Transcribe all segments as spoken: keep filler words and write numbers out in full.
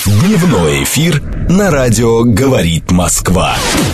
Дневной эфир на радио «Говорит Москва».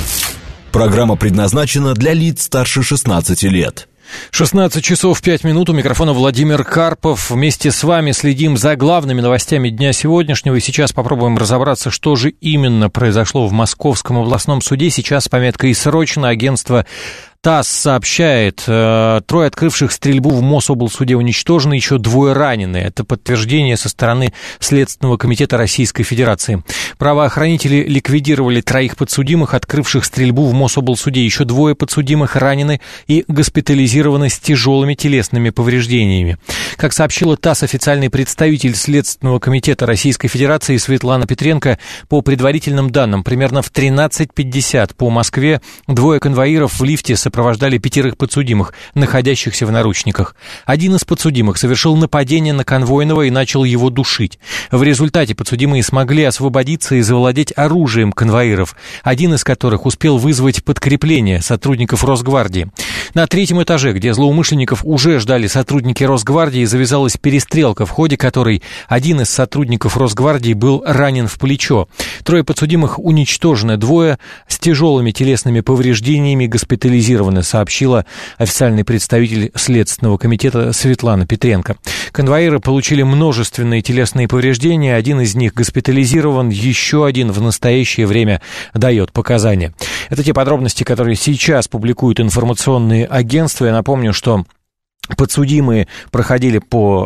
Программа предназначена для лиц старше шестнадцати лет. шестнадцать часов пять минут, у микрофона Владимир Карпов. Вместе с вами следим за главными новостями дня сегодняшнего. И сейчас попробуем разобраться, что же именно произошло в Московском областном суде. Сейчас с пометкой «Срочно» агентство ТАСС сообщает, э, трое открывших стрельбу в Мособлсуде уничтожены, еще двое ранены. Это подтверждение со стороны Следственного комитета Российской Федерации. Правоохранители ликвидировали троих подсудимых, открывших стрельбу в Мособлсуде. Еще двое подсудимых ранены и госпитализированы с тяжелыми телесными повреждениями. Как сообщила ТАСС, официальный представитель Следственного комитета Российской Федерации Светлана Петренко, по предварительным данным, примерно в тринадцать пятьдесят по Москве двое конвоиров в лифте сопровождали пятерых подсудимых, находящихся в наручниках. Один из подсудимых совершил нападение на конвойного и начал его душить. В результате подсудимые смогли освободиться и завладеть оружием конвоиров, один из которых успел вызвать подкрепление сотрудников Росгвардии. На третьем этаже, где злоумышленников уже ждали сотрудники Росгвардии, завязалась перестрелка, в ходе которой один из сотрудников Росгвардии был ранен в плечо. Трое подсудимых уничтожены, двое с тяжелыми телесными повреждениями госпитализированы, сообщила официальный представитель Следственного комитета Светлана Петренко. Конвоиры получили множественные телесные повреждения, один из них госпитализирован, еще один в настоящее время дает показания. Это те подробности, которые сейчас публикуют информационные агентства. Я напомню, что подсудимые проходили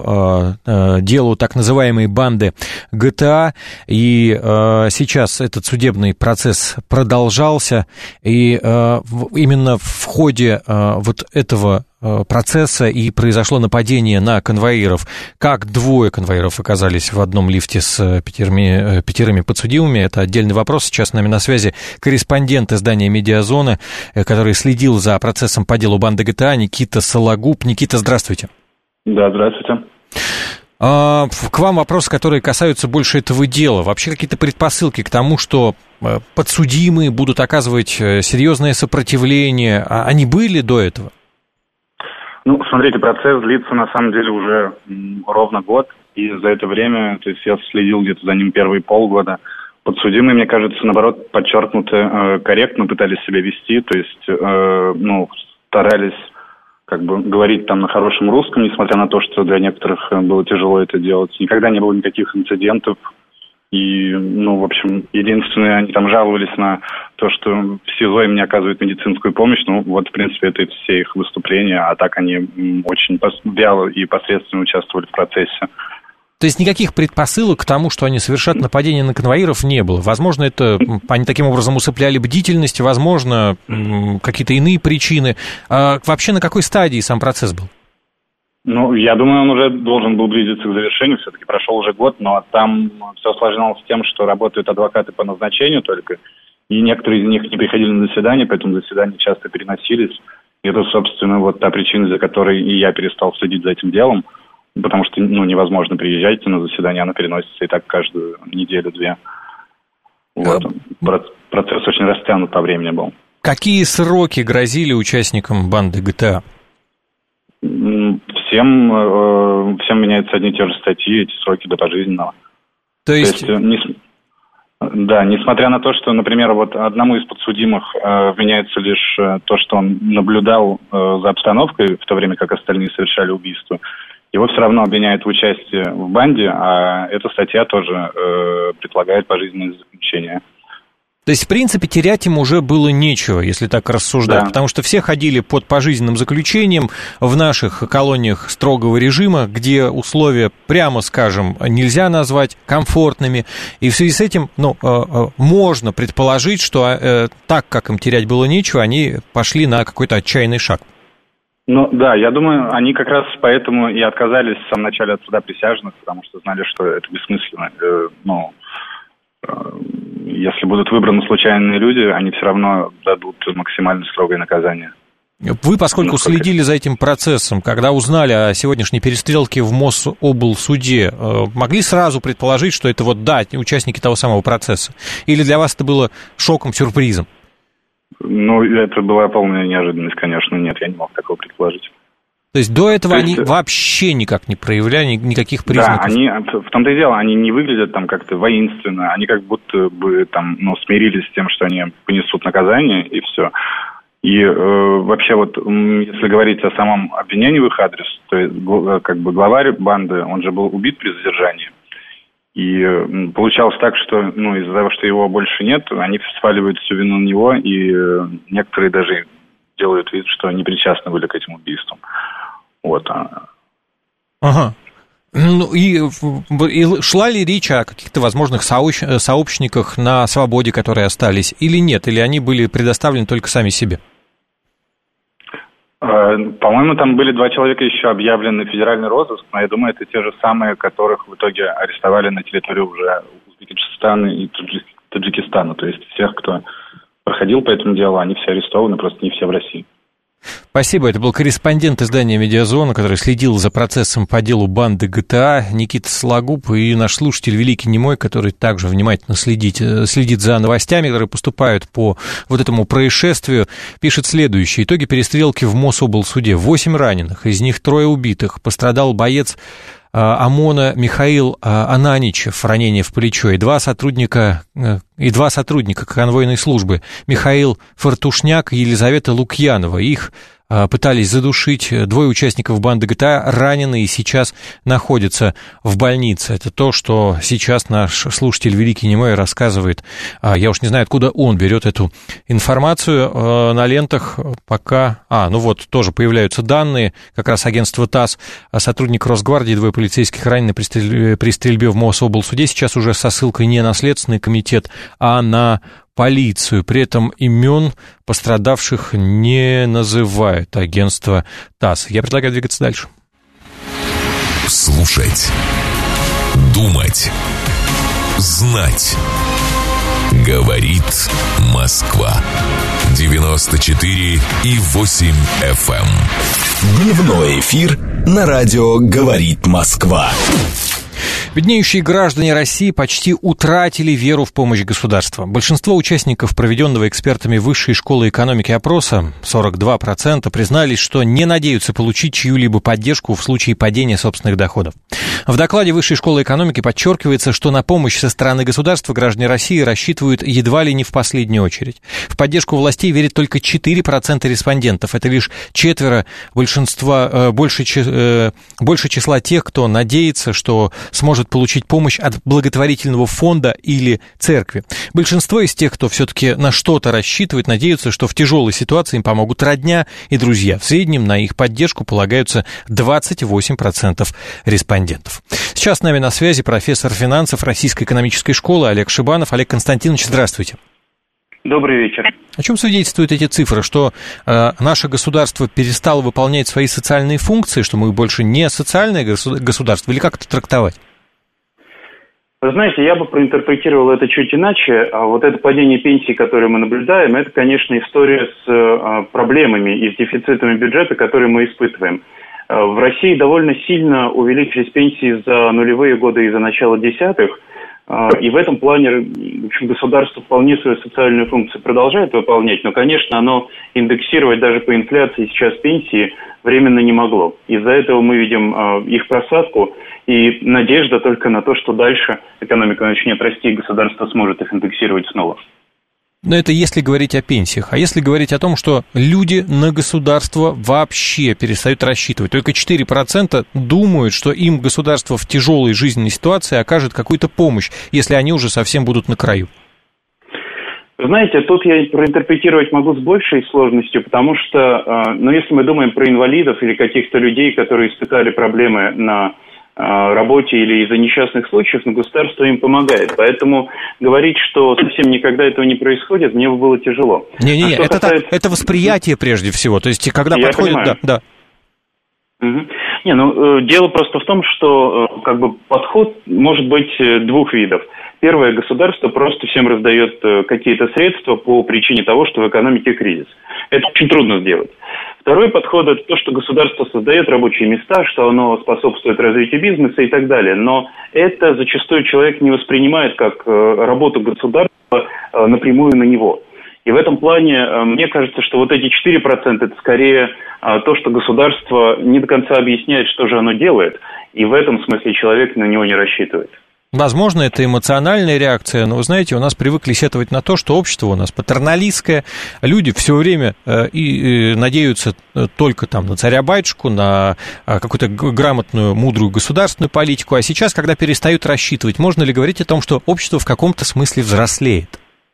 по э, э, делу так называемой банды ГТА, и э, сейчас этот судебный процесс продолжался, и э, в, именно в ходе э, вот этого процесса и произошло нападение на конвоиров. Как двое конвоиров оказались в одном лифте с пятерыми, пятерыми подсудимыми, это отдельный вопрос. Сейчас с нами на связи корреспондент издания «Медиазона», который следил за процессом по делу банды ГТА, Никита Сологуб. Никита, здравствуйте. Да, здравствуйте. К вам вопросы, которые касаются больше этого дела. Вообще какие-то предпосылки к тому, что подсудимые будут оказывать серьезное сопротивление, они были до этого? Ну, смотрите, процесс длится, на самом деле, уже ровно год, и за это время, то есть я следил где-то за ним первые полгода. Подсудимые, мне кажется, наоборот, подчеркнуто э, корректно пытались себя вести, то есть, э, ну, старались, как бы, говорить там на хорошем русском, несмотря на то, что для некоторых было тяжело это делать. Никогда не было никаких инцидентов. И, ну, в общем, единственное, они там жаловались на то, что в СИЗО им не оказывают медицинскую помощь. Ну, вот, в принципе, это все их выступления, а так они очень вяло и посредственно участвовали в процессе. То есть никаких предпосылок к тому, что они совершат нападение на конвоиров, не было? Возможно, это они таким образом усыпляли бдительность, возможно, какие-то иные причины. А вообще на какой стадии сам процесс был? Ну, я думаю, он уже должен был близиться к завершению, все-таки прошел уже год, но там все осложнялось тем, что работают адвокаты по назначению только, и некоторые из них не приходили на заседания, поэтому заседания часто переносились. И это, собственно, вот та причина, из-за которой и я перестал следить за этим делом, потому что, ну, невозможно приезжать на заседание, оно переносится и так каждую неделю-две. Вот. Процесс очень растянут по времени был. Какие сроки грозили участникам банды ГТА? Всем, э, всем меняются одни и те же статьи, эти сроки до пожизненного. То есть... То есть не, да, несмотря на то, что, например, вот одному из подсудимых э, вменяется лишь э, то, что он наблюдал э, за обстановкой, в то время как остальные совершали убийство, его все равно обвиняют в участии в банде, а эта статья тоже э, предполагает пожизненное заключение. То есть, в принципе, терять им уже было нечего, если так рассуждать, да. Потому что все ходили под пожизненным заключением в наших колониях строгого режима, где условия, прямо скажем, нельзя назвать комфортными, и в связи с этим, ну, можно предположить, что так как им терять было нечего, они пошли на какой-то отчаянный шаг. Ну, да, я думаю, они как раз поэтому и отказались в самом начале от суда присяжных, потому что знали, что это бессмысленно, ну... Если будут выбраны случайные люди, они все равно дадут максимально строгое наказание. Вы, поскольку ну, следили за этим процессом, когда узнали о сегодняшней перестрелке в Мособлсуде, могли сразу предположить, что это вот, да, участники того самого процесса? Или для вас это было шоком, сюрпризом? Ну, это была полная неожиданность, конечно, нет, я не мог такого предположить. То То есть до этого То они есть... вообще никак не проявляли никаких признаков? Да, они, в том-то и дело, они не выглядят там как-то воинственно, они как будто бы там, ну, смирились с тем, что они понесут наказание, и все. И э, вообще вот, если говорить о самом обвинении в их адрес, то есть как бы главарь банды, он же был убит при задержании. И э, получалось так, что, ну, из-за того, что его больше нет, они сваливают всю вину на него, и э, некоторые даже делают вид, что не причастны были к этим убийствам. Вот. Ага. Ну, и, и шла ли речь о каких-то возможных сообщ... сообщниках на свободе, которые остались, или нет? Или они были предоставлены только сами себе? По-моему, там были два человека еще объявлены в федеральный розыск, но я думаю, это те же самые, которых в итоге арестовали на территории уже Узбекистана и Таджикистана. То есть всех, кто проходил по этому делу, они все арестованы, просто не все в России. Спасибо. Это был корреспондент издания «Медиазона», который следил за процессом по делу банды ГТА, Никита Сологуб, и наш слушатель Великий Немой, который также внимательно следит, следит за новостями, которые поступают по вот этому происшествию, пишет следующее. Итоги перестрелки в Мособлсуде. Восемь раненых, из них трое убитых. Пострадал боец ОМОНа Михаил Ананичев, ранение в плечо, и два сотрудника, и два сотрудника конвойной службы, Михаил Фартушняк и Елизавета Лукьянова. Их пытались задушить. Двое участников банды ГТА ранены и сейчас находятся в больнице. Это то, что сейчас наш слушатель Великий Немой рассказывает. Я уж не знаю, откуда он берет эту информацию. На лентах пока... А, ну вот, тоже появляются данные. Как раз агентство ТАСС. Сотрудник Росгвардии, двое полицейских ранены при стрельбе, при стрельбе в Мособлсуде. Сейчас уже со ссылкой не на Следственный комитет, а на полицию. При этом имен пострадавших не называет агентство ТАСС. Я предлагаю двигаться дальше. Слушать, думать, знать. Говорит Москва. девяносто четыре и восемь эф эм. Дневной эфир на радио «Говорит Москва». Беднеющие граждане России почти утратили веру в помощь государства. Большинство участников проведенного экспертами Высшей школы экономики опроса, сорок два процента, признались, что не надеются получить чью-либо поддержку в случае падения собственных доходов. В докладе Высшей школы экономики подчеркивается, что на помощь со стороны государства граждане России рассчитывают едва ли не в последнюю очередь. В поддержку властей верят только четыре процента респондентов. Это лишь четверо большинства, больше, больше числа тех, кто надеется, что сможет получить помощь от благотворительного фонда или церкви. Большинство из тех, кто все-таки на что-то рассчитывает, надеются, что в тяжелой ситуации им помогут родня и друзья. В среднем на их поддержку полагаются двадцать восемь процентов респондентов. Сейчас с нами на связи профессор финансов Российской экономической школы Олег Шибанов. Олег Константинович, здравствуйте. Добрый вечер. О чем свидетельствуют эти цифры? Что э, наше государство перестало выполнять свои социальные функции, что мы больше не социальное государство, или как это трактовать? Вы знаете, я бы проинтерпретировал это чуть иначе. А вот это падение пенсий, которое мы наблюдаем, это, конечно, история с а, проблемами и с дефицитами бюджета, которые мы испытываем. А, в России довольно сильно увеличились пенсии за нулевые годы и за начало десятых. А, и в этом плане, в общем, государство вполне свою социальную функцию продолжает выполнять, но, конечно, оно индексировать даже по инфляции сейчас пенсии временно не могло. Из-за этого мы видим а, их просадку. И надежда только на то, что дальше экономика начнет расти, и государство сможет их индексировать снова. Но это если говорить о пенсиях. А если говорить о том, что люди на государство вообще перестают рассчитывать. Только четыре процента думают, что им государство в тяжелой жизненной ситуации окажет какую-то помощь, если они уже совсем будут на краю. Знаете, тут я проинтерпретировать могу с большей сложностью, потому что, ну, если мы думаем про инвалидов или каких-то людей, которые испытали проблемы на работе или из-за несчастных случаев, но государство им помогает. Поэтому говорить, что совсем никогда этого не происходит, мне бы было тяжело. Не-не-не, а это, касается... это восприятие прежде всего. То есть, когда Я подходит... Да, да. Угу. Не, ну, дело просто в том, что как бы подход может быть двух видов. Первое, государство просто всем раздает какие-то средства по причине того, что в экономике кризис. Это очень трудно сделать. Второй подход – это то, что государство создает рабочие места, что оно способствует развитию бизнеса и так далее. Но это зачастую человек не воспринимает как работу государства напрямую на него. И в этом плане мне кажется, что вот эти четыре процента это скорее то, что государство не до конца объясняет, что же оно делает. И в этом смысле человек на него не рассчитывает. Возможно, это эмоциональная реакция, но, вы знаете, у нас привыкли сетовать на то, что общество у нас патерналистское, люди все время э, и, и надеются только там на царя-батюшку, на э, какую-то грамотную, мудрую государственную политику, а сейчас, когда перестают рассчитывать, можно ли говорить о том, что общество в каком-то смысле взрослеет?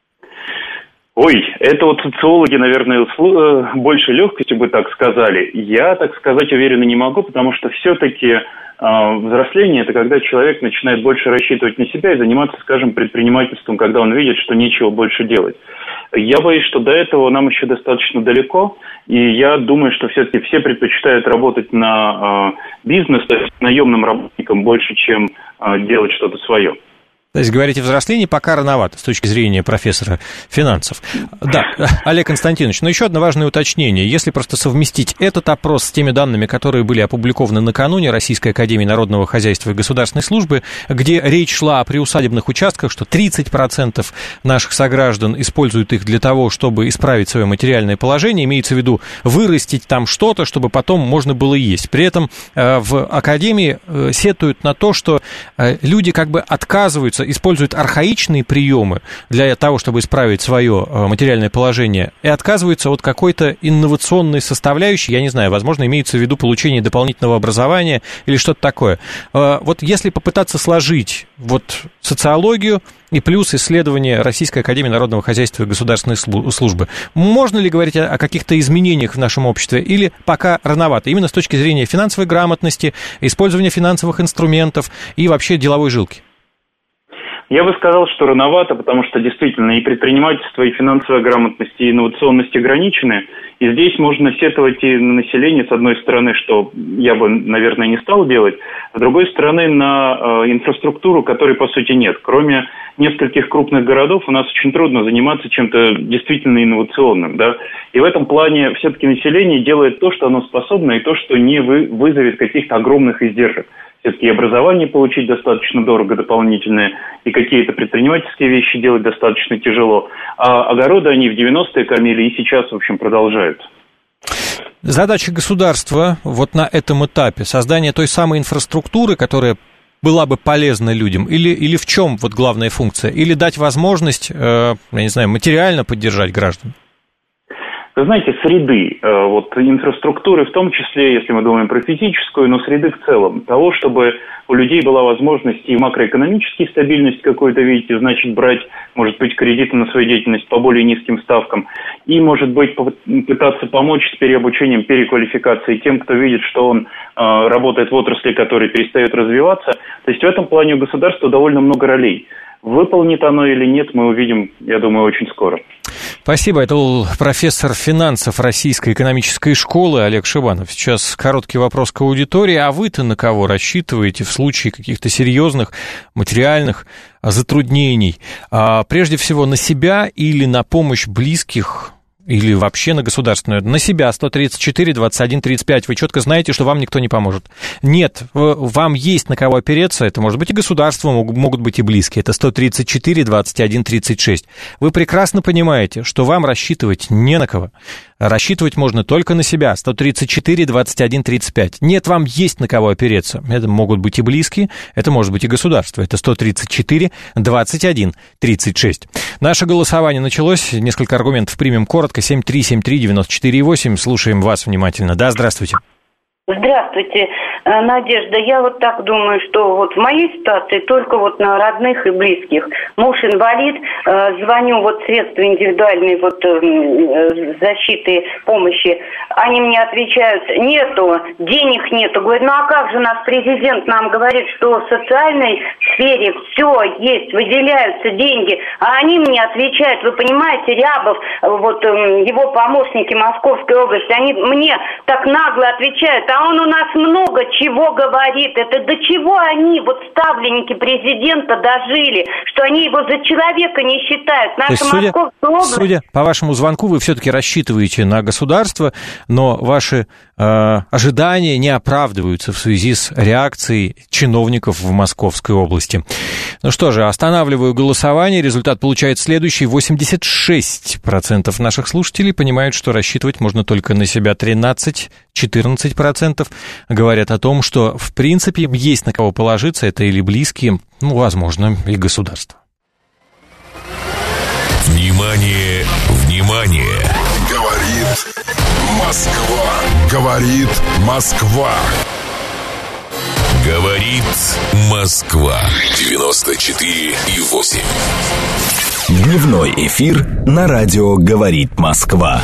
Ой, это вот социологи, наверное, больше легкостью бы так сказали. Я, так сказать, уверенно не могу, потому что все-таки взросление – это когда человек начинает больше рассчитывать на себя и заниматься, скажем, предпринимательством, когда он видит, что нечего больше делать. Я боюсь, что до этого нам еще достаточно далеко, и я думаю, что все-таки все предпочитают работать на бизнес, то есть наемным работникам больше, чем делать что-то свое. То есть, говорите, взросление пока рановато с точки зрения профессора финансов. Да, Олег Константинович, но еще одно важное уточнение. Если просто совместить этот опрос с теми данными, которые были опубликованы накануне Российской академии народного хозяйства и государственной службы, где речь шла о приусадебных участках, что тридцать процентов наших сограждан используют их для того, чтобы исправить свое материальное положение, имеется в виду вырастить там что-то, чтобы потом можно было есть. При этом в академии сетуют на то, что люди как бы отказываются, используют архаичные приемы для того, чтобы исправить свое материальное положение, и отказываются от какой-то инновационной составляющей, я не знаю, возможно, имеется в виду получение дополнительного образования или что-то такое. Вот если попытаться сложить вот социологию и плюс исследования Российской академии народного хозяйства и государственной службы, можно ли говорить о каких-то изменениях в нашем обществе или пока рановато, именно с точки зрения финансовой грамотности, использования финансовых инструментов и вообще деловой жилки? Я бы сказал, что рановато, потому что действительно и предпринимательство, и финансовая грамотность, и инновационность ограничены. И здесь можно сетовать и на население, с одной стороны, что я бы, наверное, не стал делать, с другой стороны, на э, инфраструктуру, которой, по сути, нет. Кроме нескольких крупных городов у нас очень трудно заниматься чем-то действительно инновационным. Да? И в этом плане все-таки население делает то, что оно способно, и то, что не вы, вызовет каких-то огромных издержек. Все-таки образование получить достаточно дорого, дополнительное, и какие-то предпринимательские вещи делать достаточно тяжело. А огороды они в девяностые кормили и сейчас, в общем, продолжают. Задача государства вот на этом этапе — создание той самой инфраструктуры, которая была бы полезна людям, или, или в чем вот главная функция? Или дать возможность, э, я не знаю, материально поддержать граждан? Вы знаете, среды, вот инфраструктуры в том числе, если мы думаем про физическую, но среды в целом, того, чтобы у людей была возможность и макроэкономическую стабильность какую-то, видите, значит, брать, может быть, кредиты на свою деятельность по более низким ставкам, и, может быть, пытаться помочь с переобучением, переквалификацией тем, кто видит, что он э, работает в отрасли, которая перестает развиваться. То есть в этом плане у государства довольно много ролей. Выполнит оно или нет, мы увидим, я думаю, очень скоро. Спасибо. Это был профессор финансов Российской экономической школы Олег Шибанов. Сейчас короткий вопрос к аудитории. А вы-то на кого рассчитываете в случае каких-то серьезных материальных затруднений? А, прежде всего, на себя или на помощь близких? Или вообще на государственную? На себя. Сто тридцать четыре двадцать один тридцать пять. Вы четко знаете, что вам никто не поможет. Нет, вам есть на кого опереться. Это может быть и государство, могут быть и близкие. Это сто тридцать четыре двадцать один тридцать шесть. Вы прекрасно понимаете, что вам рассчитывать не на кого. Рассчитывать можно только на себя. сто тридцать четыре двадцать один тридцать пять. Нет, вам есть на кого опереться. Это могут быть и близкие, это может быть и государство. Это сто тридцать четыре двадцать один тридцать шесть. Наше голосование началось. Несколько аргументов примем коротко. семь три семь три девять четыре восемь. Слушаем вас внимательно. Да, здравствуйте. Здравствуйте, Надежда. Я вот так думаю, что вот в моей ситуации только вот на родных и близких. Муж инвалид, звоню вот средства индивидуальной вот защиты, помощи. Они мне отвечают: нету, денег нету. Говорят, ну а как же нас президент нам говорит, что в социальной сфере все есть, выделяются деньги. А они мне отвечают, вы понимаете, Рябов, вот его помощники Московской области, они мне так нагло отвечают: а он у нас много чего говорит. Это до чего они, вот ставленники президента, дожили, что они его за человека не считают. Наша судя, Московская область... Судя по вашему звонку, вы все-таки рассчитываете на государство, но ваши э, ожидания не оправдываются в связи с реакцией чиновников в Московской области. Ну что же, останавливаю голосование. Результат получается следующий. восемьдесят шесть процентов наших слушателей понимают, что рассчитывать можно только на себя. тринадцать-четырнадцать процентов говорят о том, что в принципе есть на кого положиться. Это или близкие, ну, возможно, и государство. Внимание, внимание! Говорит Москва. Говорит Москва. Говорит Москва. девяносто четыре и восемь. Дневной эфир на радио «Говорит Москва».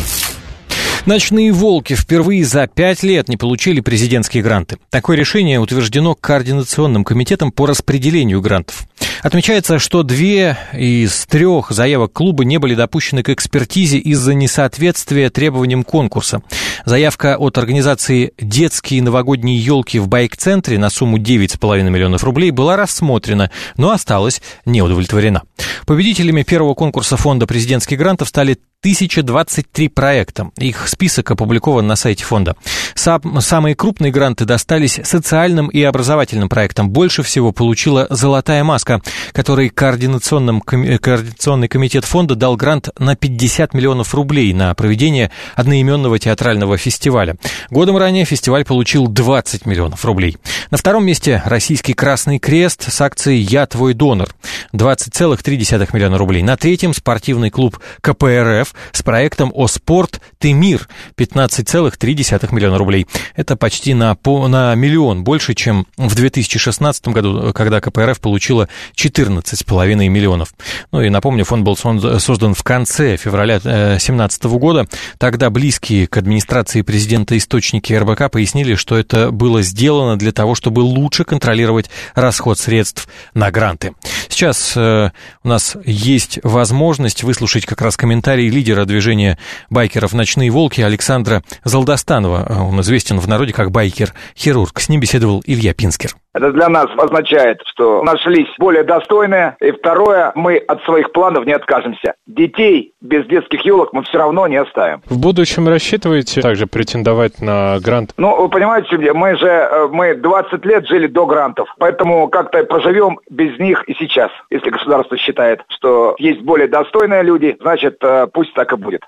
Ночные волки впервые за пять лет не получили президентские гранты. Такое решение утверждено Координационным комитетом по распределению грантов. Отмечается, что две из трех заявок клуба не были допущены к экспертизе из-за несоответствия требованиям конкурса. Заявка от организации «Детские новогодние елки» в байк-центре на сумму девять с половиной миллионов рублей была рассмотрена, но осталась неудовлетворена. Победителями первого конкурса фонда президентских грантов стали тысяча двадцать три проекта. Их список опубликован на сайте фонда. Сам, самые крупные гранты достались социальным и образовательным проектам. Больше всего получила «Золотая маска», которой координационный комитет фонда дал грант на пятьдесят миллионов рублей на проведение одноименного театрального фестиваля. Годом ранее фестиваль получил двадцать миллионов рублей. На втором месте Российский Красный Крест с акцией «Я твой донор» двадцать целых три десятых миллиона рублей. На третьем спортивный клуб ка пэ эр эф с проектом «О спорт, ты мир» пятнадцать целых три десятых миллиона рублей. Это почти на, по, на миллион больше, чем в две тысячи шестнадцатом году, когда ка пэ эр эф получила четырнадцать с половиной миллионов. Ну и напомню, фонд был создан в конце февраля две тысячи семнадцатого года. Тогда близкие к администрации президента источники эр бэ ка пояснили, что это было сделано для того, чтобы лучше контролировать расход средств на гранты. Сейчас э, у нас есть возможность выслушать как раз комментарии лидера движения байкеров «Ночные волки» Александра Залдостанова. Он известен в народе как байкер-хирург. С ним беседовал Илья Пинскер. Это для нас означает, что нашлись более достойные. И второе, мы от своих планов не откажемся. Детей без детских елок мы все равно не оставим. В будущем рассчитываете также претендовать на грант? Ну, вы понимаете, мы же мы двадцать лет жили до грантов, поэтому как-то проживем без них и сейчас. Если государство считает, что есть более достойные люди, значит, пусть так и будет.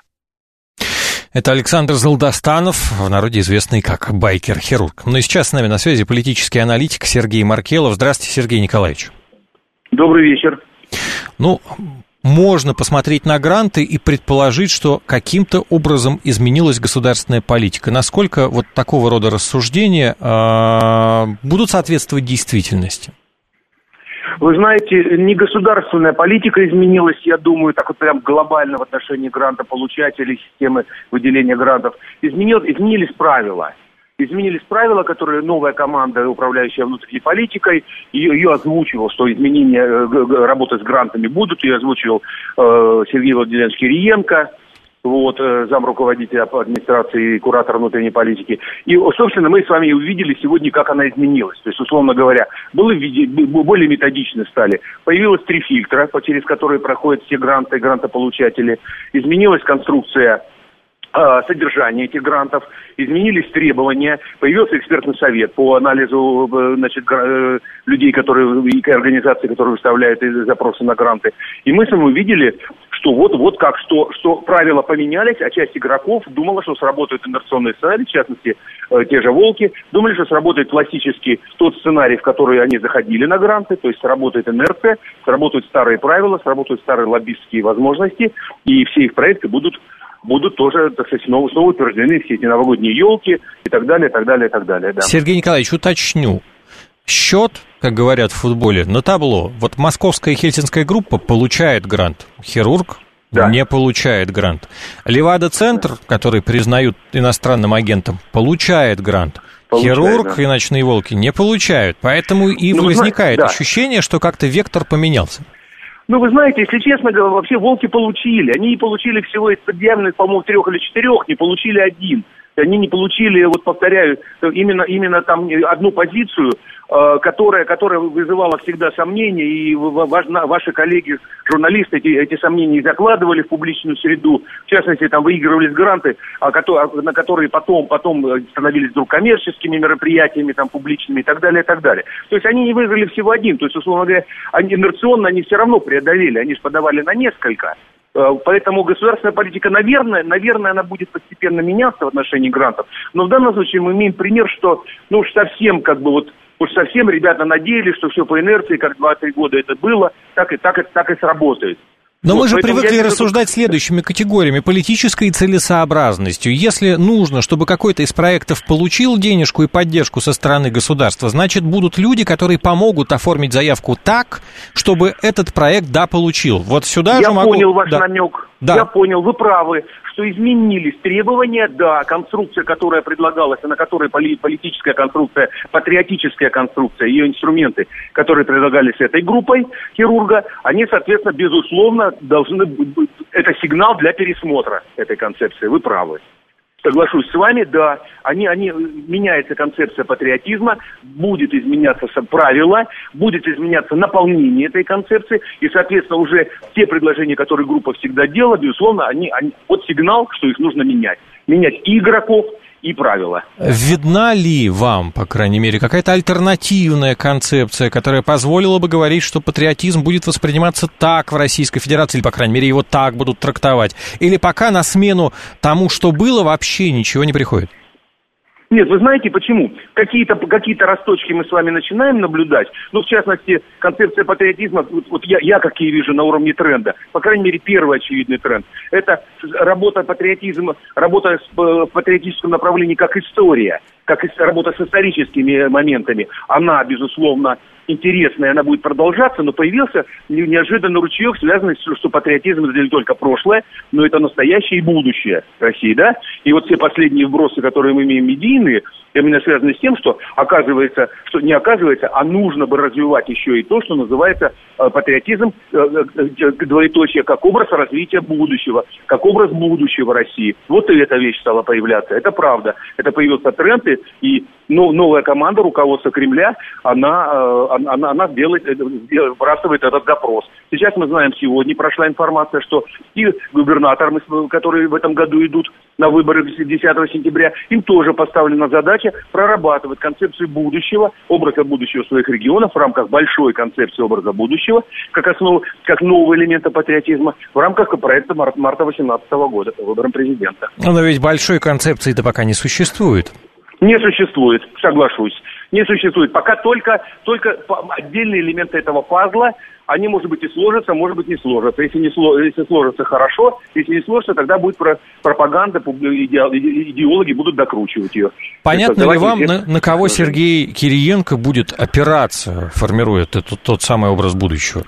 Это Александр Залдостанов, в народе известный как байкер-хирург. Ну и сейчас с нами на связи политический аналитик Сергей Маркелов. Здравствуйте, Сергей Николаевич. Добрый вечер. Ну, можно посмотреть на гранты и предположить, что каким-то образом изменилась государственная политика. Насколько вот такого рода рассуждения э, будут соответствовать действительности? Вы знаете, не государственная политика изменилась, я думаю, так вот прям глобально в отношении грантополучателей, системы выделения грантов. Изменил, изменились правила. Изменились правила, которые новая команда, управляющая внутренней политикой, ее, ее озвучивал, что изменения э, работы с грантами будут, ее озвучивал э, Сергей Владимирович Кириенко. Вот, зам руководителя администрации и куратор внутренней политики. И, собственно, мы с вами увидели сегодня, как она изменилась. То есть, условно говоря, было более методично стали. Появилось три фильтра, через которые проходят все гранты и грантополучатели. Изменилась конструкция содержание этих грантов, изменились требования, появился экспертный совет по анализу, значит, людей, которые, и организаций, которые выставляют запросы на гранты. И мы с вами увидели, что вот, вот как, что, что правила поменялись, а часть игроков думала, что сработают инерционные сценарии, в частности, те же «Волки», думали, что сработает классический тот сценарий, в который они заходили на гранты, то есть сработает инерция, сработают старые правила, сработают старые лоббистские возможности, и все их проекты будут будут тоже, так сказать, снова, снова утверждены, все эти новогодние елки и так далее, и так далее, и так далее. Да. Сергей Николаевич, уточню. Счет, как говорят в футболе, на табло. Вот московская и хельсинская группа получает грант. Хирург да. не получает грант. Левада-центр, который признают иностранным агентом, получает грант. Получает, Хирург да. и ночные волки не получают. Поэтому и ну, возникает да. ощущение, что как-то вектор поменялся. Ну, вы знаете, если честно говоря, вообще «Волки» получили. Они получили всего из предъявленных, по-моему, трех или четырех, не получили один. Они не получили, вот повторяю, именно, именно там одну позицию, которая, которая вызывала всегда сомнения, и важно, ваши коллеги, журналисты, эти, эти сомнения закладывали в публичную среду. В частности, там выигрывались гранты, на которые потом, потом становились вдруг коммерческими мероприятиями, там, публичными и так далее, и так далее. То есть они не выиграли всего один. То есть, условно говоря, они инерционно они все равно преодолели, они же подавали на несколько. Поэтому государственная политика, наверное, наверное, она будет постепенно меняться в отношении грантов. Но в данном случае мы имеем пример, что, ну уж совсем, как бы вот, уж совсем ребята надеялись, что все по инерции, как два-три года это было, так и, так и, так и сработает. Но вот, мы же привыкли я... рассуждать следующими категориями. Политической целесообразностью. Если нужно, чтобы какой-то из проектов получил денежку и поддержку со стороны государства, значит, будут люди, которые помогут оформить заявку так, чтобы этот проект, да, получил. Вот сюда я же могу... Я понял ваш да. намек. Да. Я понял, вы правы, что изменились требования, да, конструкция, которая предлагалась, на которой поли, политическая конструкция, патриотическая конструкция, ее инструменты, которые предлагались этой группой хирурга, они, соответственно, безусловно, должны быть, это сигнал для пересмотра этой концепции, вы правы. Соглашусь с вами, да, они, они, меняется концепция патриотизма, будет изменяться правила, будет изменяться наполнение этой концепции, и, соответственно, уже те предложения, которые группа всегда делала, безусловно, они, они, вот сигнал, что их нужно менять. Менять и игроков, и правила. Видна ли вам, по крайней мере, какая-то альтернативная концепция, которая позволила бы говорить, что патриотизм будет восприниматься так в Российской Федерации, или, по крайней мере, его так будут трактовать? Или пока на смену тому, что было, вообще ничего не приходит? Нет, вы знаете почему? Какие-то, какие-то росточки мы с вами начинаем наблюдать, ну, в частности, концепция патриотизма, вот, вот я, я как ее вижу на уровне тренда, по крайней мере, первый очевидный тренд, это работа патриотизма, работа в патриотическом направлении как история, как работа с историческими моментами, она, безусловно, интересная, она будет продолжаться, но появился неожиданный ручеек, связанный с тем, что патриотизм это не только прошлое, но это настоящее и будущее России, да? И вот все последние вбросы, которые мы имеем медийные, именно связаны с тем, что оказывается, что не оказывается, а нужно бы развивать еще и то, что называется э, патриотизм, э, э, двоеточие, как образ развития будущего, как образ будущего России. Вот и эта вещь стала появляться. Это правда. Это появился тренд, и ну, новая команда, руководство Кремля, она, э, она, она делает, вбрасывает этот запрос. Сейчас мы знаем, сегодня прошла информация, что и губернатор, которые в этом году идут на выборы десятого сентября, им тоже поставлена задача прорабатывать концепцию будущего, образа будущего своих регионов в рамках большой концепции образа будущего, как основу, как нового элемента патриотизма, в рамках проекта марта две тысячи восемнадцатого года по выборам президента. Но ведь большой концепции-то пока не существует. Не существует, соглашусь. Не существует. Пока только, только отдельные элементы этого пазла, они, может быть, и сложатся, может быть, не сложатся. Если, не сло, если сложатся, хорошо. Если не сложатся, тогда будет про, пропаганда, идеологи будут докручивать ее. Понятно ли вам, на, на кого Сергей Кириенко будет опираться, формируя этот, тот самый образ будущего?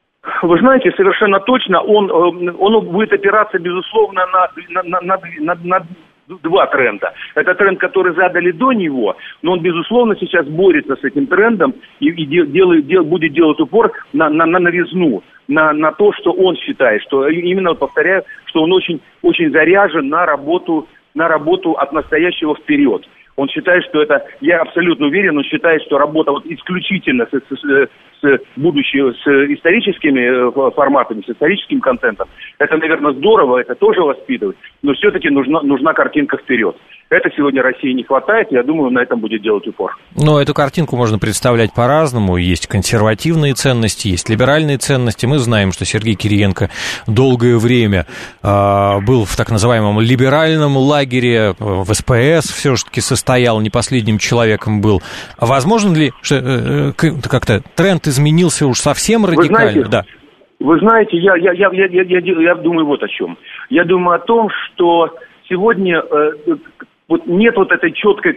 Вы знаете, совершенно точно, он, он будет опираться, безусловно, на, на, на, на, на два тренда. Это тренд, который задали до него, но он, безусловно, сейчас борется с этим трендом и, и делает, дел, будет делать упор на, на, на новизну, на, на то, что он считает, что именно, повторяю, что он очень, очень заряжен на работу, на работу от настоящего вперед. Он считает, что это, я абсолютно уверен, он считает, что работа вот исключительно с, с, с будущим, с историческими форматами, с историческим контентом, это, наверное, здорово, это тоже воспитывать, но все-таки нужна, нужна картинка вперед. Это сегодня России не хватает, я думаю, на этом будет делать упор. Но эту картинку можно представлять по-разному. Есть консервативные ценности, есть либеральные ценности. Мы знаем, что Сергей Кириенко долгое время э, был в так называемом либеральном лагере, в эс пэ эс все-таки состоял, не последним человеком был. А возможно ли, что э, как-то тренд изменился уж совсем радикально? Вы знаете, да. Вы знаете, я, я, я, я, я, я, я думаю вот о чем. Я думаю о том, что сегодня... Э, Вот нет вот этой четкой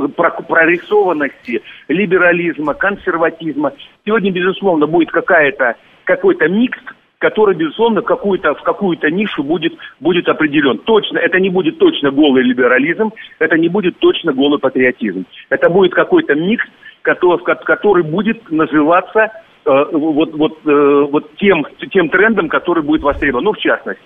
прорисованности либерализма, консерватизма. Сегодня, безусловно, будет какая-то, какой-то микс, который, безусловно, в какую-то, в какую-то нишу будет, будет определен. Точно, это не будет точно голый либерализм, это не будет точно голый патриотизм. Это будет какой-то микс, который, который будет называться э, вот, вот, э, вот тем, тем трендом, который будет востребован. Ну, в частности,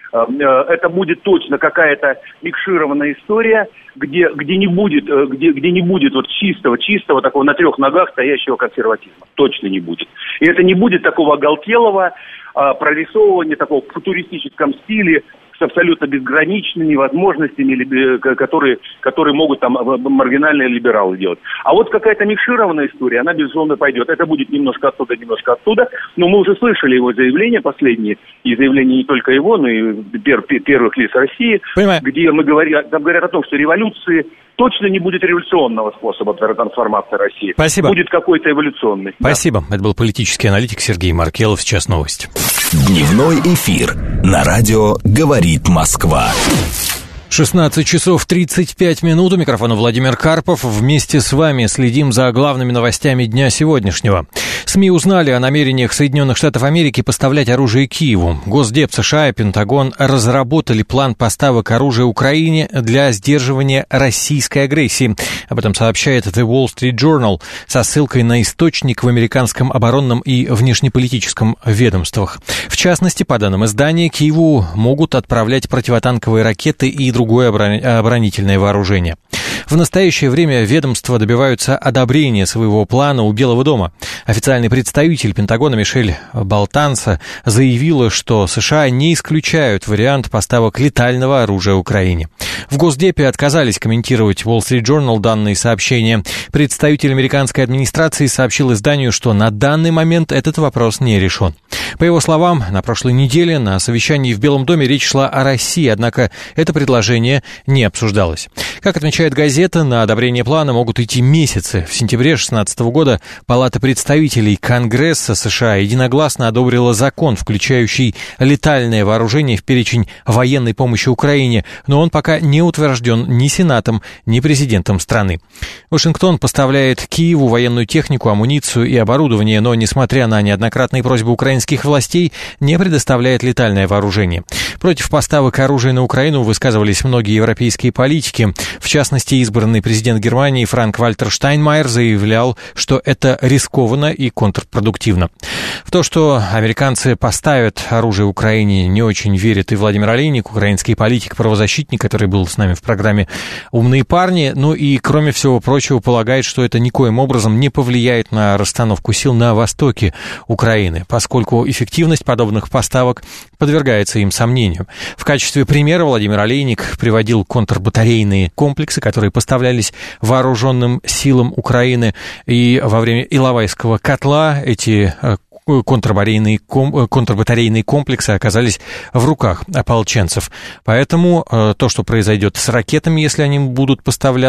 Это будет точно какая-то микшированная история, где, где не будет, где, где не будет вот чистого, чистого такого на трех ногах стоящего консерватизма. Точно не будет. И это не будет такого оголтелого прорисовывания, такого в футуристическом стиле, с абсолютно безграничными возможностями, которые, которые могут там маргинальные либералы делать. А вот какая-то микшированная история, она, безусловно, пойдет. Это будет немножко оттуда, немножко оттуда. Но мы уже слышали его заявления последние, и заявления не только его, но и пер, первых лиц России, Понимаю. где мы говорим, там говорят о том, что революции точно не будет революционного способа трансформации России. Спасибо. Будет какой-то эволюционный. Спасибо. Да. Это был политический аналитик Сергей Маркелов. Сейчас новости. Дневной эфир на радио «Говорит Москва». шестнадцать часов тридцать пять минут. У микрофона Владимир Карпов. Вместе с вами следим за главными новостями дня сегодняшнего. СМИ узнали о намерениях Соединенных Штатов Америки поставлять оружие Киеву. Госдеп США и Пентагон разработали план поставок оружия Украине для сдерживания российской агрессии. Об этом сообщает The Wall Street Journal со ссылкой на источник в американском оборонном и внешнеполитическом ведомствах. В частности, по данным издания, Киеву могут отправлять противотанковые ракеты и другое оборонительное вооружение. В настоящее время ведомства добиваются одобрения своего плана у Белого дома. Официальный представитель Пентагона Мишель Болтанса заявила, что США не исключают вариант поставок летального оружия Украине. В Госдепе отказались комментировать Wall Street Journal данные сообщения. Представитель американской администрации сообщил изданию, что на данный момент этот вопрос не решен. По его словам, на прошлой неделе на совещании в Белом доме речь шла о России, однако это предложение не обсуждалось. Как отмечает газета, на одобрение плана могут идти месяцы. В сентябре две тысячи шестнадцатого года Палата представителей Конгресса США единогласно одобрила закон, включающий летальное вооружение в перечень военной помощи Украине, но он пока не утвержден ни Сенатом, ни президентом страны. Вашингтон поставляет Киеву военную технику, амуницию и оборудование, но, несмотря на неоднократные просьбы украинских властей, не предоставляет летальное вооружение. Против поставок оружия на Украину высказывались многие европейские политики. В частности, избранный президент Германии Франк-Вальтер Штайнмайер заявлял, что это рискованно и контрпродуктивно. В то, что американцы поставят оружие Украине, не очень верит и Владимир Олейник, украинский политик, правозащитник, который был с нами в программе «Умные парни». Ну и, кроме всего прочего, полагает, что это никоим образом не повлияет на расстановку сил на востоке Украины, поскольку эффективность подобных поставок подвергается им сомнению. В качестве примера Владимир Олейник приводил контрбатарейные комплексы, которые поставлялись вооруженным силам Украины, и во время Иловайского котла эти контрбатарейные, контрбатарейные комплексы оказались в руках ополченцев. Поэтому то, что произойдет с ракетами, если они будут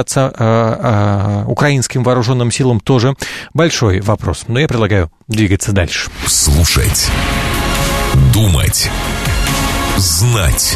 поставляться украинским вооруженным силам, тоже большой вопрос. Но я предлагаю двигаться дальше. Слушать, думать, знать.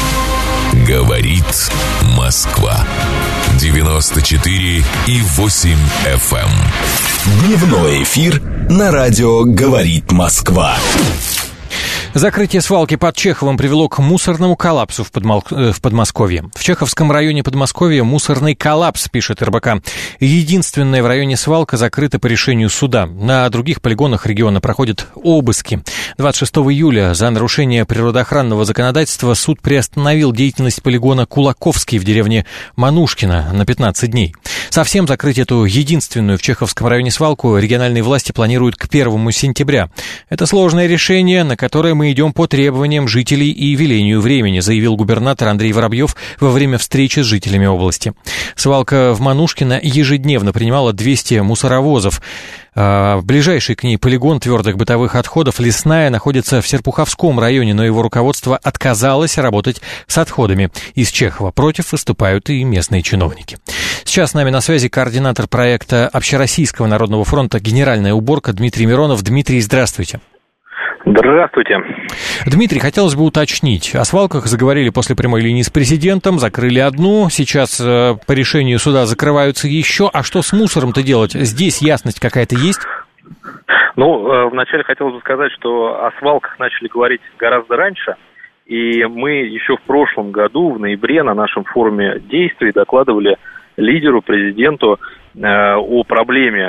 Говорит Москва. девяносто четыре и восемь эф эм. Дневной эфир на радио «Говорит Москва». Закрытие свалки под Чеховым привело к мусорному коллапсу в, Подмол... в Подмосковье. В Чеховском районе Подмосковья мусорный коллапс, пишет эр бэ ка. Единственная в районе свалка закрыта по решению суда. На других полигонах региона проходят обыски. двадцать шестого июля за нарушение природоохранного законодательства суд приостановил деятельность полигона Кулаковский в деревне Манушкино на пятнадцать дней. Совсем закрыть эту единственную в Чеховском районе свалку региональные власти планируют к первому сентября. Это сложное решение, на которое мы идем по требованиям жителей и велению времени, заявил губернатор Андрей Воробьев во время встречи с жителями области. Свалка в Манушкино ежедневно принимала двести мусоровозов. Ближайший к ней полигон твердых бытовых отходов «Лесная» находится в Серпуховском районе, но его руководство отказалось работать с отходами из Чехова. Против выступают и местные чиновники. Сейчас с нами на связи координатор проекта Общероссийского народного фронта «Генеральная уборка» Дмитрий Миронов. Дмитрий, здравствуйте. Здравствуйте. Дмитрий, хотелось бы уточнить. О свалках заговорили после прямой линии с президентом, закрыли одну, сейчас э, по решению суда закрываются еще. А что с мусором-то делать? Здесь ясность какая-то есть? Ну, э, вначале хотелось бы сказать, что о свалках начали говорить гораздо раньше. И мы еще в прошлом году, в ноябре, на нашем форуме действий докладывали лидеру, президенту э, о проблеме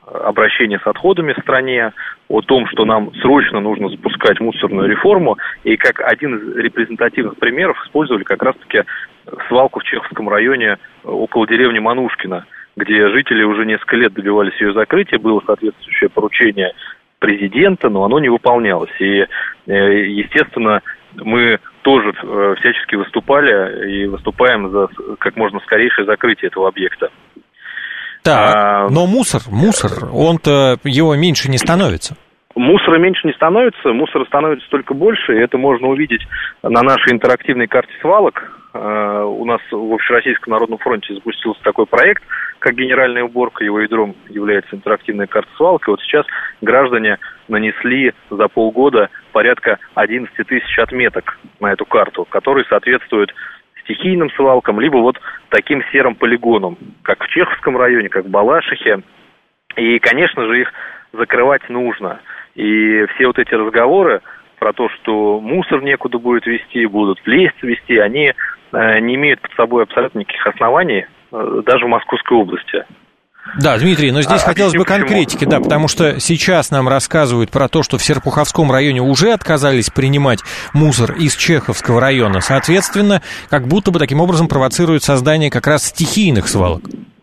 обращения с отходами в стране, о том, что нам срочно нужно запускать мусорную реформу. И как один из репрезентативных примеров использовали как раз-таки свалку в Чеховском районе около деревни Манушкино, где жители уже несколько лет добивались ее закрытия, было соответствующее поручение президента, но оно не выполнялось. И, естественно, мы тоже всячески выступали и выступаем за как можно скорейшее закрытие этого объекта. Так, а, но мусор, мусор, он-то, его меньше не становится. Мусора меньше не становится, мусора становится только больше, и это можно увидеть на нашей интерактивной карте свалок. Uh, у нас в Общероссийском народном фронте запустился такой проект, как генеральная уборка, его ядром является интерактивная карта свалок, и вот сейчас граждане нанесли за полгода порядка одиннадцать тысяч отметок на эту карту, которые соответствуют стихийным свалкам, либо вот таким серым полигонам, как в Чеховском районе, как в Балашихе, и, конечно же, их закрывать нужно. И все вот эти разговоры про то, что мусор некуда будет везти, будут в лес везти, они э, не имеют под собой абсолютно никаких оснований, э, даже в Московской области. Да, Дмитрий, но здесь а, хотелось бы конкретики, почему? Да, потому что сейчас нам рассказывают про то, что в Серпуховском районе уже отказались принимать мусор из Чеховского района. Соответственно, как будто бы таким образом провоцирует создание как раз стихийных свалок.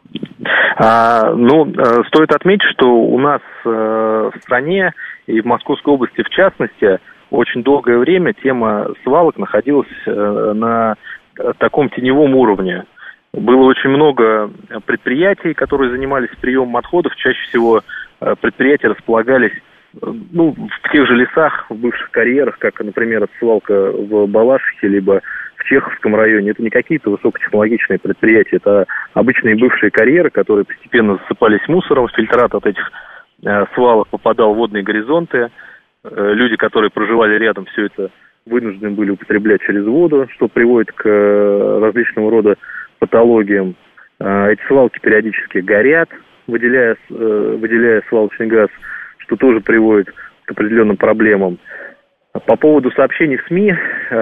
А, ну, стоит отметить, что у нас э, в стране и в Московской области в частности очень долгое время тема свалок находилась э, на таком теневом уровне. Было очень много предприятий, которые занимались приемом отходов. Чаще всего э, предприятия располагались э, ну, в тех же лесах, в бывших карьерах, как, например, свалка в Балашихе, либо в Чеховском районе. Это не какие-то высокотехнологичные предприятия, это обычные бывшие карьеры, которые постепенно засыпались мусором, фильтрат от этих э, свалок попадал в водные горизонты. Э, люди, которые проживали рядом, все это вынуждены были употреблять через воду, что приводит к э, различного рода патологиям. Э, эти свалки периодически горят, выделяя, э, выделяя свалочный газ, что тоже приводит к определенным проблемам. По поводу сообщений в СМИ,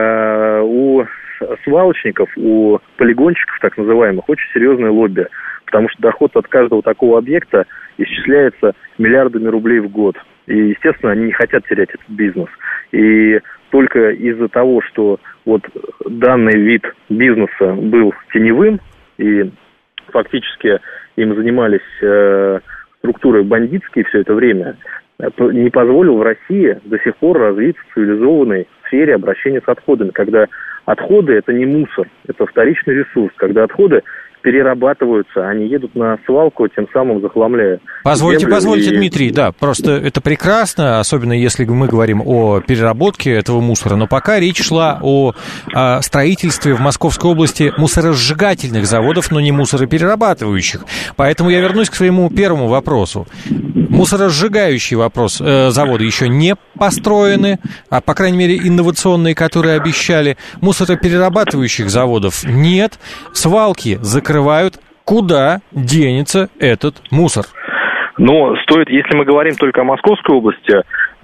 э, у свалочников, у полигонщиков, так называемых, очень серьезное лобби, потому что доход от каждого такого объекта исчисляется миллиардами рублей в год. И, естественно, они не хотят терять этот бизнес. И только из-за того, что вот данный вид бизнеса был теневым, и фактически им занимались э, структуры бандитские все это время, не позволил в России до сих пор развиться в цивилизованной сфере обращения с отходами, когда отходы – это не мусор, это вторичный ресурс, когда отходы перерабатываются, они едут на свалку, тем самым захламляя. Позвольте, позвольте, и... Дмитрий, да, просто это прекрасно, особенно если мы говорим о переработке этого мусора, но пока речь шла о, о строительстве в Московской области мусоросжигательных заводов, но не мусороперерабатывающих. Поэтому я вернусь к своему первому вопросу. Мусоросжигающие вопрос, э, заводы еще не построены, а, по крайней мере, инновационные, которые обещали. Мусороперерабатывающих заводов нет, свалки закрываются. Куда денется этот мусор? Но стоит, если мы говорим только о Московской области, э,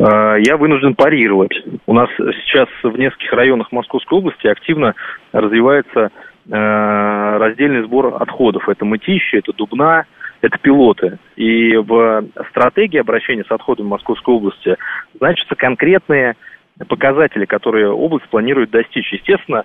я вынужден парировать. У нас сейчас в нескольких районах Московской области активно развивается э, раздельный сбор отходов. Это Мытищи, это Дубна, это Пилоты. И в стратегии обращения с отходами Московской области значатся конкретные показатели, которые область планирует достичь. Естественно,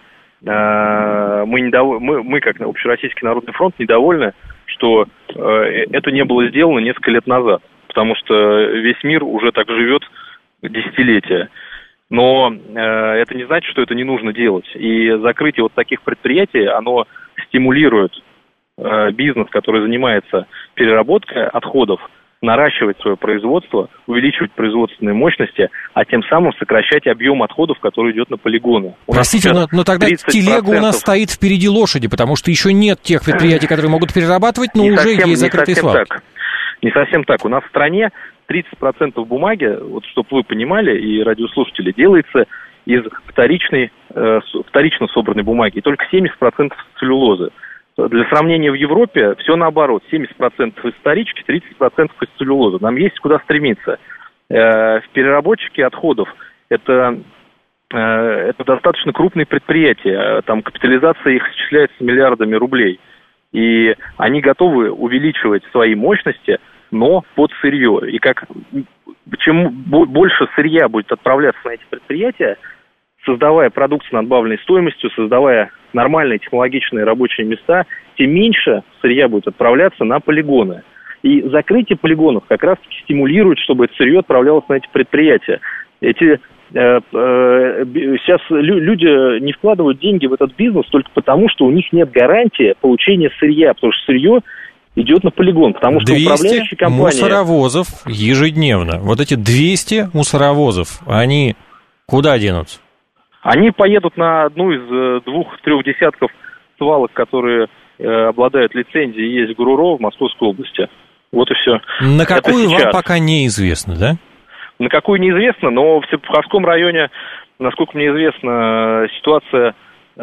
Мы, недов... мы, мы, как Общероссийский народный фронт, недовольны, что э, это не было сделано несколько лет назад, потому что весь мир уже так живет десятилетия. Но э, это не значит, что это не нужно делать. И закрытие вот таких предприятий, оно стимулирует э, бизнес, который занимается переработкой отходов, наращивать свое производство, увеличивать производственные мощности, а тем самым сокращать объем отходов, который идет на полигоны. Простите, но, но тогда телега у нас стоит впереди лошади, потому что еще нет тех предприятий, которые могут перерабатывать, но не уже совсем, есть закрытые свалки. Так. Не совсем так. У нас в стране тридцать процентов бумаги, вот чтобы вы понимали, и радиослушатели, делается из вторичной, э, вторично собранной бумаги, и только семьдесят процентов целлюлозы. Для сравнения, в Европе все наоборот. семьдесят процентов из вторички, тридцать процентов из целлюлозы. Нам есть куда стремиться. Э, в переработчике отходов это, э, это достаточно крупные предприятия. Там капитализация их исчисляется миллиардами рублей. И они готовы увеличивать свои мощности но под сырье. И как чем больше сырья будет отправляться на эти предприятия, создавая продукцию с надбавленной стоимостью, создавая нормальные технологичные рабочие места, тем меньше сырья будет отправляться на полигоны. И закрытие полигонов как раз-таки стимулирует, чтобы это сырье отправлялось на эти предприятия. Эти, э, э, сейчас лю- люди не вкладывают деньги в этот бизнес только потому, что у них нет гарантии получения сырья, потому что сырье идет на полигон, потому что управляющие компании... мусоровозов ежедневно. Вот эти двести мусоровозов, они куда денутся? Они поедут на одну из двух-трех десятков свалок, которые э, обладают лицензией, есть в ГРУРО в Московской области. Вот и все. На какую вам пока неизвестно, да? На какую неизвестно, но в Серпуховском районе, насколько мне известно, ситуация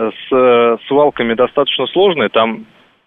с свалками достаточно сложная. Там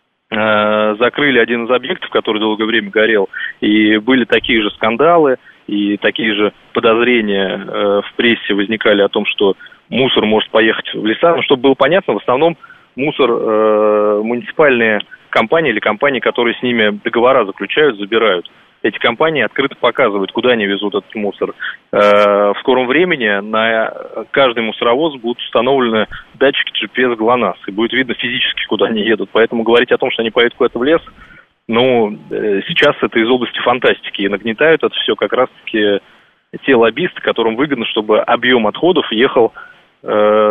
э, закрыли один из объектов, который долгое время горел, и были такие же скандалы, и такие же подозрения э, в прессе возникали о том, что мусор может поехать в леса. Но чтобы было понятно, в основном мусор э, муниципальные компании или компании, которые с ними договора заключают, забирают. Эти компании открыто показывают, куда они везут этот мусор. Э, в скором времени на каждый мусоровоз будут установлены датчики джи пи эс ГЛОНАСС, и будет видно физически, куда они едут. Поэтому говорить о том, что они поедут куда-то в лес, ну, э, сейчас это из области фантастики. И нагнетают это все как раз-таки те лоббисты, которым выгодно, чтобы объем отходов ехал э,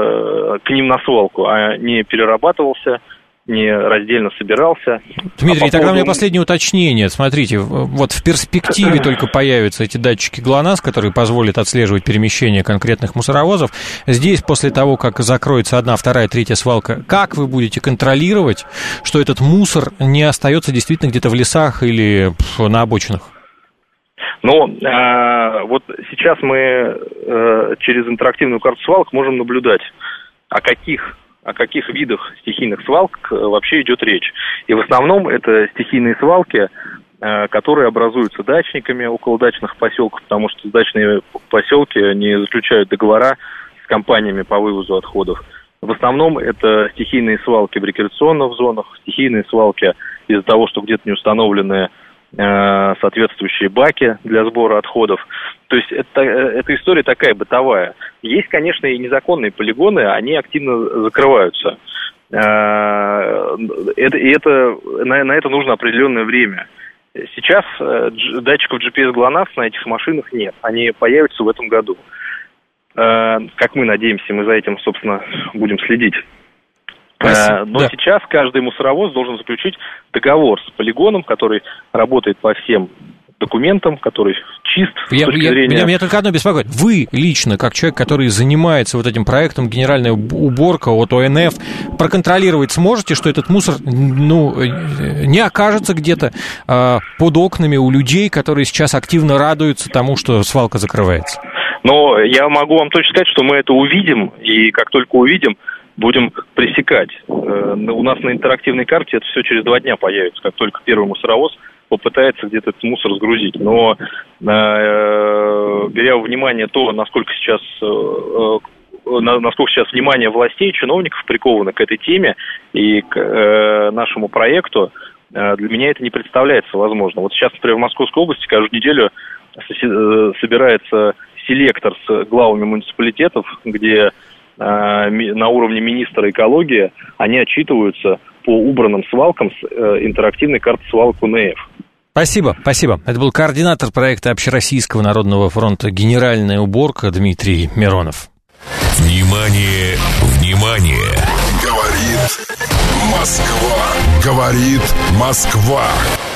к ним на свалку, а не перерабатывался, не раздельно собирался. Дмитрий, а по тогда поводу... у меня последнее уточнение. Смотрите, вот в перспективе только появятся эти датчики ГЛОНАСС, которые позволят отслеживать перемещение конкретных мусоровозов. Здесь, после того, как закроется одна, вторая, третья свалка, как вы будете контролировать, что этот мусор не остается действительно где-то в лесах или на обочинах? Ну, э, вот сейчас мы э, через интерактивную карту свалок можем наблюдать, о каких о каких видах стихийных свалок вообще идет речь. И в основном это стихийные свалки, которые образуются дачниками около дачных поселков, потому что дачные поселки не заключают договора с компаниями по вывозу отходов. В основном это стихийные свалки в рекреационных зонах, стихийные свалки из-за того, что где-то не установлены соответствующие баки для сбора отходов. То есть это, эта история такая бытовая. Есть, конечно, и незаконные полигоны, они активно закрываются. Это, и это, на, на это нужно определенное время. Сейчас датчиков джи пи эс ГЛОНАСС на этих машинах нет. Они появятся в этом году. Как мы надеемся, мы за этим, собственно, будем следить. Спасибо. Но да. Сейчас каждый мусоровоз должен заключить договор с полигоном, который работает по всем документам, который чист я, с точки я, зрения... Меня, меня только одно беспокоит. Вы лично, как человек, который занимается вот этим проектом «Генеральная уборка» от О Эн Эф, проконтролировать сможете, что этот мусор ну, не окажется где-то э, под окнами у людей, которые сейчас активно радуются тому, что свалка закрывается? Но я могу вам точно сказать, что мы это увидим, и как только увидим, будем пресекать. У нас на интерактивной карте это все через два дня появится, как только первый мусоровоз попытается где-то этот мусор сгрузить. Но беря во внимание то, насколько сейчас, насколько сейчас внимание властей, чиновников приковано к этой теме и к нашему проекту, для меня это не представляется возможным. Вот сейчас, например, в Московской области каждую неделю собирается селектор с главами муниципалитетов, где на уровне министра экологии они отчитываются по убранным свалкам с интерактивной карты свалок У Эн Эф. Спасибо, спасибо. Это был координатор проекта Общероссийского народного фронта «Генеральная уборка» Дмитрий Миронов. Внимание, внимание! Говорит Москва. Говорит Москва.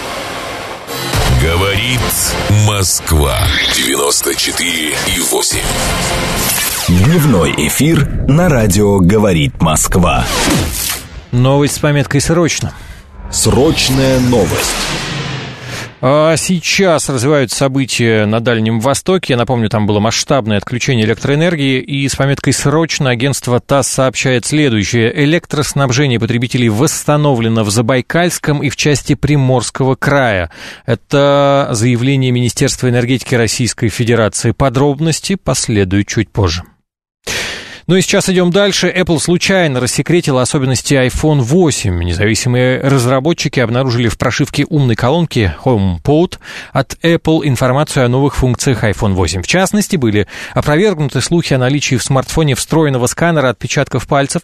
Говорит Москва. девяносто четыре и восемь. Дневной эфир на радио «Говорит Москва». Новость с пометкой «Срочно». Срочная новость. А сейчас развиваются события на Дальнем Востоке. Я напомню, там было масштабное отключение электроэнергии. И с пометкой «Срочно» агентство ТАСС сообщает следующее. Электроснабжение потребителей восстановлено в Забайкальском и в части Приморского края. Это заявление Министерства энергетики Российской Федерации. Подробности последуют чуть позже. Ну и сейчас идем дальше. Apple случайно рассекретила особенности айфон восемь. Независимые разработчики обнаружили в прошивке умной колонки HomePod от Apple информацию о новых функциях айфон восемь. В частности, были опровергнуты слухи о наличии в смартфоне встроенного сканера отпечатков пальцев.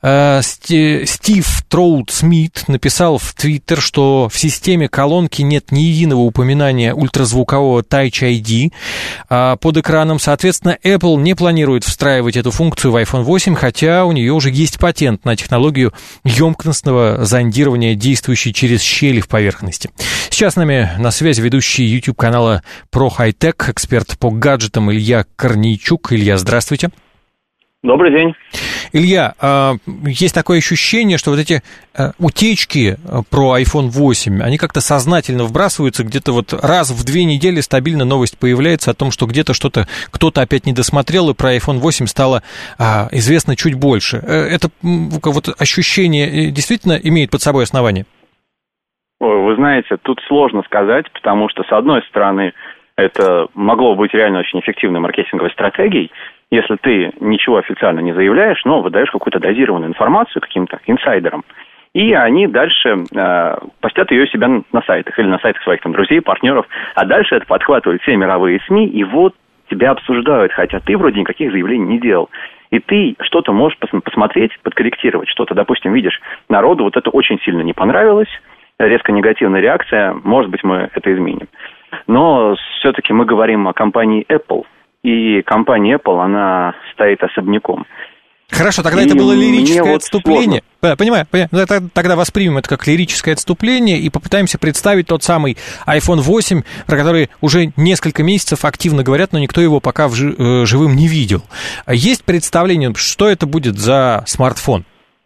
Стив Троуд-Смит написал в Твиттер, что в системе колонки нет ни единого упоминания ультразвукового Touch ай ди под экраном. Соответственно, Apple не планирует встраивать эту функцию в айфон восемь, хотя у нее уже есть патент на технологию емкостного зондирования, действующей через щели в поверхности. Сейчас с нами на связи ведущий YouTube-канала Pro High Tech, эксперт по гаджетам Илья Корнейчук. Илья, здравствуйте. Добрый день. Илья, есть такое ощущение, что вот эти утечки про айфон восемь, они как-то сознательно вбрасываются, где-то вот раз в две недели стабильно новость появляется о том, что где-то что-то кто-то опять не досмотрел, и про айфон восемь стало известно чуть больше. Это вот ощущение действительно имеет под собой основание? Ой, вы знаете, тут сложно сказать, потому что, с одной стороны, это могло быть реально очень эффективной маркетинговой стратегией, если ты ничего официально не заявляешь, но выдаешь какую-то дозированную информацию каким-то инсайдерам, и они дальше э, постят ее у себя на сайтах или на сайтах своих там друзей, партнеров, а дальше это подхватывают все мировые СМИ, и вот тебя обсуждают, хотя ты вроде никаких заявлений не делал. И ты что-то можешь пос- посмотреть, подкорректировать, что-то, допустим, видишь, народу вот это очень сильно не понравилось, резко негативная реакция, может быть, мы это изменим. Но все-таки мы говорим о компании Apple, и компания Apple, она стоит особняком. Хорошо, тогда и это было лирическое вот отступление. Сложно. Понимаю, понимаю. Тогда воспримем это как лирическое отступление и попытаемся представить тот самый айфон восемь, про который уже несколько месяцев активно говорят, но никто его пока живым не видел. Есть представление, что это будет за смартфон?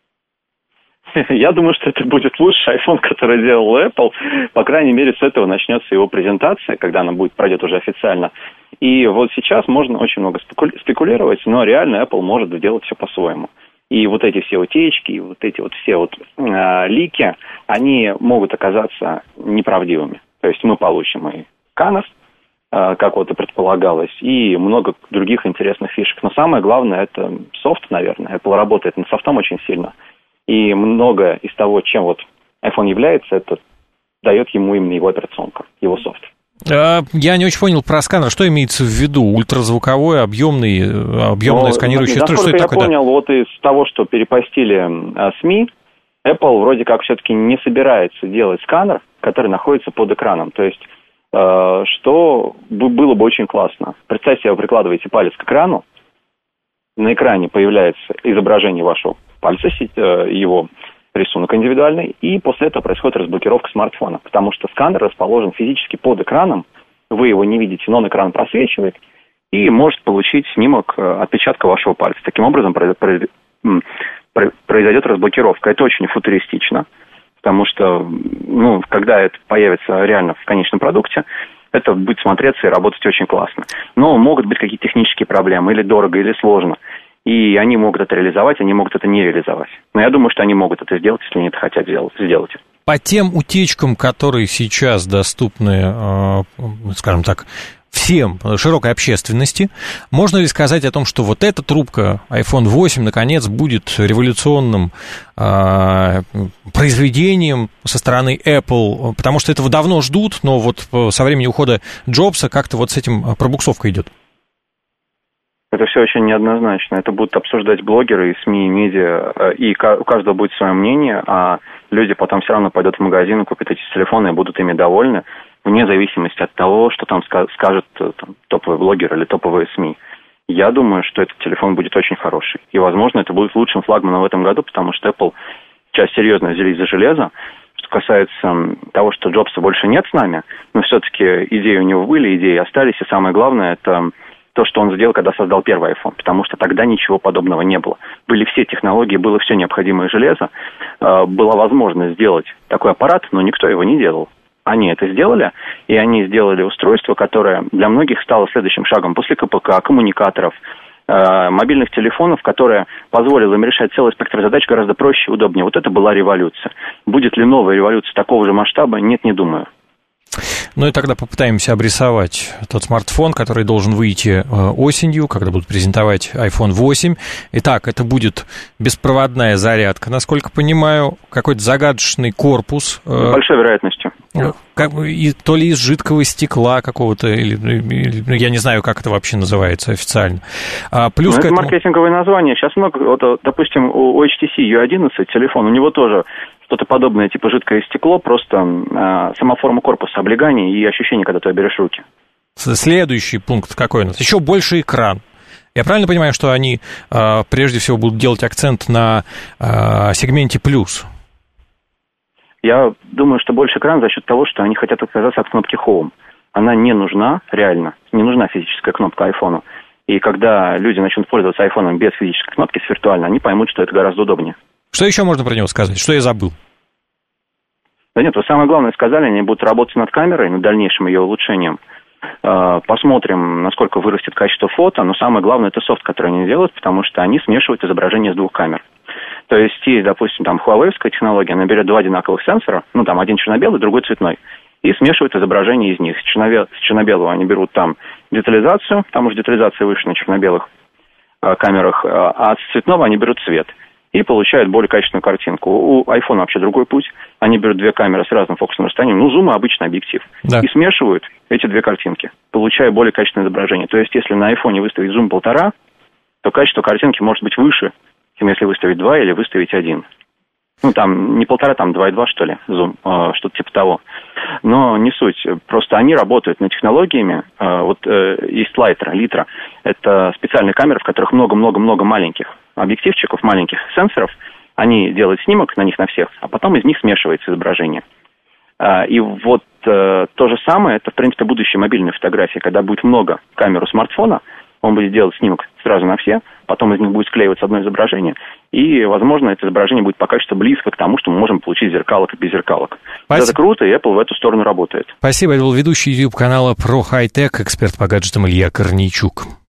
Я думаю, что это будет лучший iPhone, который делал Apple. По крайней мере, с этого начнется его презентация, когда она будет пройдет уже официально. И вот сейчас можно очень много спекулировать, но реально Apple может сделать все по-своему. И вот эти все утечки, и вот эти вот все вот э, лики, они могут оказаться неправдивыми. То есть мы получим и сканер, э, как вот и предполагалось, и много других интересных фишек. Но самое главное, это софт, наверное. Apple работает над софтом очень сильно. И много из того, чем вот iPhone является, это дает ему именно его операционка, его софт. Я не очень понял про сканер. Что имеется в виду? Ультразвуковой, объемный, объемное ну, сканирующее? Насколько что, что я это такое, понял, да? вот из того, что перепостили а, СМИ, Apple вроде как все-таки не собирается делать сканер, который находится под экраном. То есть, э, что было бы очень классно. Представьте, вы прикладываете палец к экрану, на экране появляется изображение вашего пальца, его рисунок индивидуальный, и после этого происходит разблокировка смартфона, потому что сканер расположен физически под экраном, вы его не видите, но он экран просвечивает, и может получить снимок отпечатка вашего пальца. Таким образом произойдет разблокировка. Это очень футуристично, потому что, ну, когда это появится реально в конечном продукте, это будет смотреться и работать очень классно. Но могут быть какие-то технические проблемы, или дорого, или сложно. И они могут это реализовать, они могут это не реализовать. Но я думаю, что они могут это сделать, если они это хотят сделать. По тем утечкам, которые сейчас доступны, скажем так, всем, широкой общественности, можно ли сказать о том, что вот эта трубка айфон восемь наконец будет революционным э, произведением со стороны Apple, потому что этого давно ждут, но вот со времени ухода Джобса как-то вот с этим пробуксовка идет? Это все очень неоднозначно. Это будут обсуждать блогеры и СМИ, и медиа, и у каждого будет свое мнение, а люди потом все равно пойдут в магазин, купят эти телефоны и будут ими довольны, вне зависимости от того, что там скажет там, топовый блогер или топовые СМИ. Я думаю, что этот телефон будет очень хороший. И, возможно, это будет лучшим флагманом в этом году, потому что Apple сейчас серьезно взялись за железо. Что касается того, что Джобса больше нет с нами, но все-таки идеи у него были, идеи остались, и самое главное, это то, что он сделал, когда создал первый iPhone, потому что тогда ничего подобного не было. Были все технологии, было все необходимое железо, была возможность сделать такой аппарат, но никто его не делал. Они это сделали, и они сделали устройство, которое для многих стало следующим шагом после КПК, коммуникаторов, мобильных телефонов, которое позволило им решать целый спектр задач гораздо проще и удобнее. Вот это была революция. Будет ли новая революция такого же масштаба? Нет, не думаю. Ну и тогда попытаемся обрисовать тот смартфон, который должен выйти осенью, когда будут презентовать айфон восемь. Итак, это будет беспроводная зарядка, насколько понимаю, какой-то загадочный корпус. С большой вероятностью. Как, и, то ли из жидкого стекла какого-то, или, или я не знаю, как это вообще называется официально. А, плюс ну, это этому... маркетинговое название. Сейчас много, вот, допустим, у эйч ти си ю одиннадцать телефон, у него тоже что-то подобное, типа жидкое стекло, просто а, сама форма корпуса, облегание и ощущение, когда ты берешь руки. Следующий пункт какой у нас? Еще больше экран. Я правильно понимаю, что они а, прежде всего будут делать акцент на а, сегменте плюс? Я думаю, что больше экран за счет того, что они хотят отказаться от кнопки Home. Она не нужна, реально, не нужна физическая кнопка айфону. И когда люди начнут пользоваться айфоном без физической кнопки, с виртуальной, они поймут, что это гораздо удобнее. Что еще можно про него сказать? Что я забыл? Да нет, вы самое главное сказали, они будут работать над камерой, над дальнейшим ее улучшением. Посмотрим, насколько вырастет качество фото, но самое главное, это софт, который они делают, потому что они смешивают изображение с двух камер. То есть, есть, допустим, там Huawei-ская технология, она берет два одинаковых сенсора, ну, там, один черно-белый, другой цветной, и смешивает изображение из них. С, черно- с черно-белого они берут там детализацию, там уже детализация выше на черно-белых э, камерах, э, а с цветного они берут цвет. И получают более качественную картинку. У iPhone вообще другой путь. Они берут две камеры с разным фокусным расстоянием, ну, зум и обычный объектив, да. И смешивают эти две картинки, получая более качественное изображение. То есть, если на iPhone выставить зум полтора, то качество картинки может быть выше, чем если выставить два или выставить один. Ну, там не полтора, там два и два, что ли, зум, э, что-то типа того. Но не суть. Просто они работают над технологиями. Э, вот э, есть лайтера, литра. Это специальные камеры, в которых много-много-много маленьких объективчиков, маленьких сенсоров. Они делают снимок на них на всех, а потом из них смешивается изображение. Э, и вот э, то же самое, это, в принципе, будущее мобильной фотографии, когда будет много камер у смартфона, он будет делать снимок сразу на все, потом из них будет склеиваться одно изображение, и, возможно, это изображение будет по качеству близко к тому, что мы можем получить зеркалок и без зеркалок. Спасибо. Это круто, и Apple в эту сторону работает. Спасибо. Это был ведущий YouTube-канала про хай-тек, эксперт по гаджетам Илья Корнейчук.